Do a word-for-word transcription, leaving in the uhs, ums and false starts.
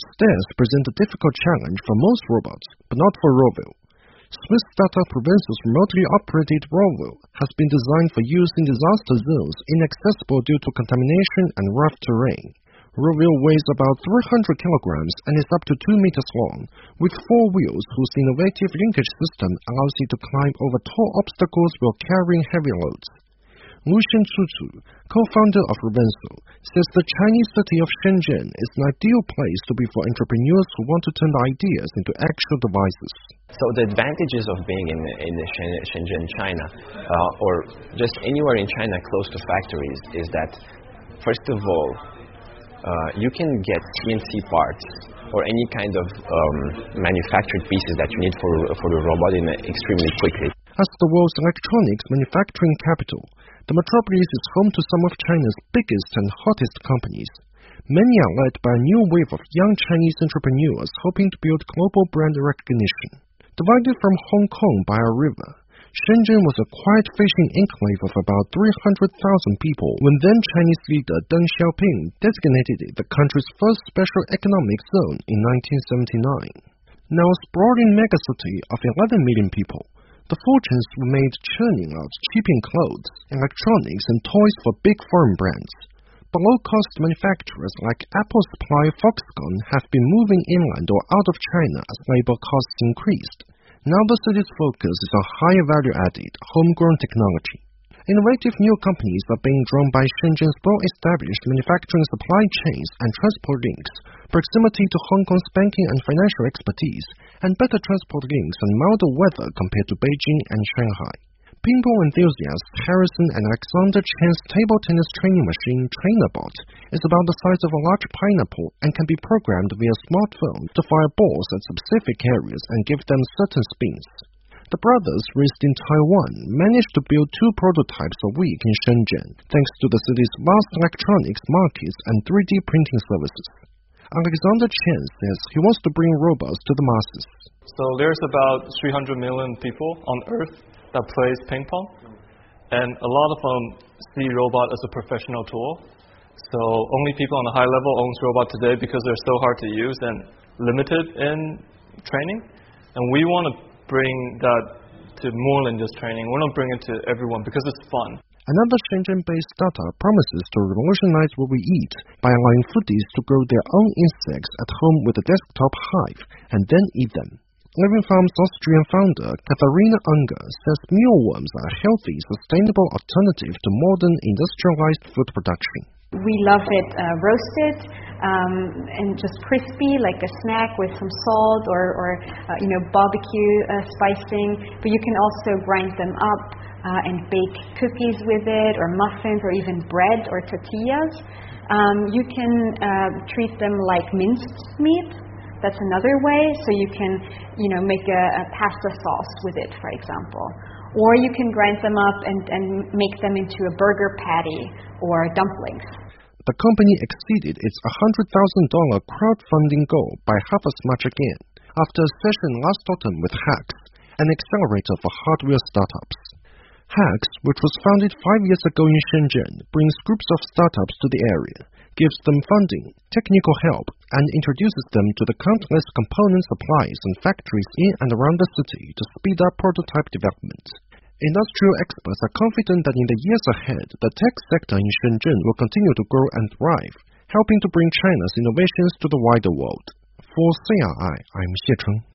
Stairs present a difficult challenge for most robots, but not for Roville. Swiss startup Provence's remotely operated Roville has been designed for use in disaster zones inaccessible due to contamination and rough terrain. Roville weighs about three hundred kilograms and is up to two meters long, with four wheels whose innovative linkage system allows it to climb over tall obstacles while carrying heavy loads. Lucian Cucu, co-founder of Provenco, says the Chinese city of Shenzhen is an ideal place to be for entrepreneurs who want to turn ideas into actual devices. So the advantages of being in, in Shenzhen, China, uh, or just anywhere in China close to factories, is that, first of all, uh, you can get C N C parts or any kind of um, manufactured pieces that you need for, for the robot in extremely quickly. As the world's electronics manufacturing capital, the metropolis is home to some of China's biggest and hottest companies. Many are led by a new wave of young Chinese entrepreneurs hoping to build global brand recognition. Divided from Hong Kong by a river, Shenzhen was a quiet fishing enclave of about three hundred thousand people when then-Chinese leader Deng Xiaoping designated it the country's first special economic zone in nineteen seventy-nine. Now a sprawling megacity of eleven million people, the fortunes were made churning out cheaping clothes, electronics, and toys for big foreign brands. But low-cost manufacturers like Apple supply Foxconn have been moving inland or out of China as labor costs increased. Now the city's focus is on higher value-added, homegrown technology. Innovative new companies are being drawn by Shenzhen's well-established manufacturing supply chains and transport links, proximity to Hong Kong's banking and financial expertise, and better transport links and milder weather compared to Beijing and Shanghai. Pinball enthusiast Harrison and Alexander Chen's table tennis training machine TrainerBot is about the size of a large pineapple and can be programmed via smartphone to fire balls at specific areas and give them certain spins. The brothers, raised in Taiwan, managed to build two prototypes a week in Shenzhen, thanks to the city's vast electronics markets and three D printing services. Alexander Chen says he wants to bring robots to the masses. So there's about three hundred million people on Earth that plays ping pong, and a lot of them see robot as a professional tool. So only people on the high level owns robot today because they're so hard to use and limited in training. And we want to bring that to more than just training. We want to bring it to everyone because it's fun. Another Shenzhen-based startup promises to revolutionize what we eat by allowing foodies to grow their own insects at home with a desktop hive and then eat them. Living Farm's Austrian founder, Katharina Unger, says mealworms are a healthy, sustainable alternative to modern industrialized food production. We love it uh, roasted um, and just crispy, like a snack with some salt or, or uh, you know, barbecue uh, spicing. But you can also grind them up uh, and bake cookies with it, or muffins, or even bread or tortillas. Um, you can uh, treat them like minced meat. That's another way. So you can, you know, make a, a pasta sauce with it, for example. Or you can grind them up and, and make them into a burger patty or dumplings. The company exceeded its one hundred thousand dollars crowdfunding goal by half as much again, after a session last autumn with Hax, an accelerator for hardware startups. Hax, which was founded five years ago in Shenzhen, brings groups of startups to the area, gives them funding, technical help, and introduces them to the countless component suppliers and factories in and around the city to speed up prototype development. Industrial experts are confident that in the years ahead, the tech sector in Shenzhen will continue to grow and thrive, helping to bring China's innovations to the wider world. For C R I, I'm Xie Cheng.